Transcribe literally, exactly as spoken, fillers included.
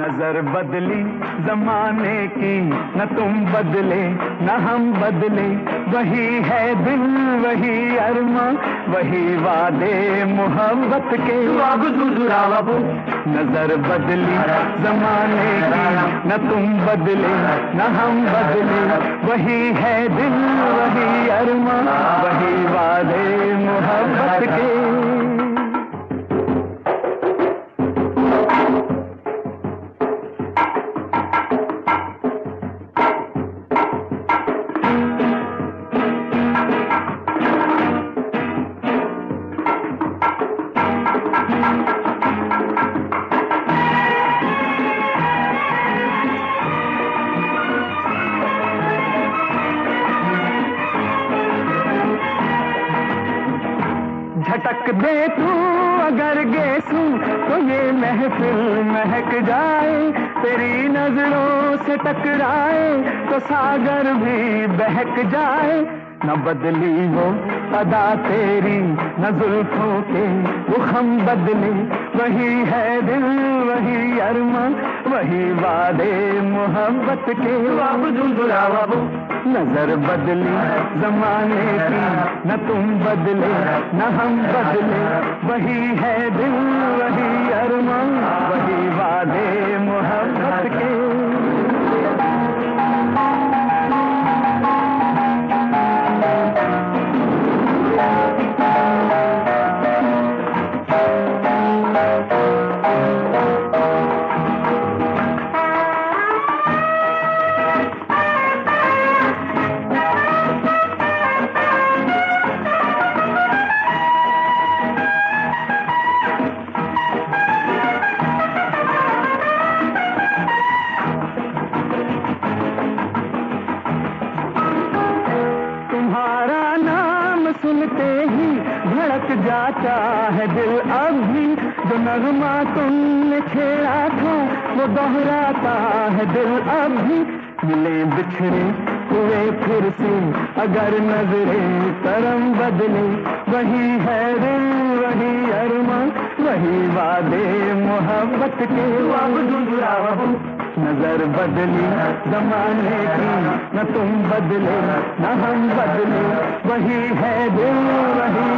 नजर बदली जमाने की, न तुम बदले न हम बदले, वही है दिल वही अरमा, वही वादे मोहब्बत के। नजर बदली जमाने की, न तुम बदले न हम बदले, वही है दिल वही अरमा, वही वादे मोहब्बत के। झटक दे तू अगर गेसू तो ये महफिल महक जाए, तेरी नजरों से टकराए तो सागर भी बहक जाए। न बदली वो अदा तेरी न जुल्फों के वो हम बदले, वही है दिल वही अरमान, वही वादे मोहब्बत के। नजर बदली जमाने की, न तुम बदले न हम बदले, वही है दिल वही अरमान, वही वादे मोहब्बत के। सुनते ही धड़क जाता है दिल, अब भी जो नगमा तुमने छेड़ा था वो दोहराता है दिल अब भी। मिले बिछड़े हुए फिर से अगर नजरें करम बदले, वही है दिल वही अरमान, वही वादे मोहब्बत के। नजर बदली जमाने की, न तुम बदले न हम बदले, वही है दिल वही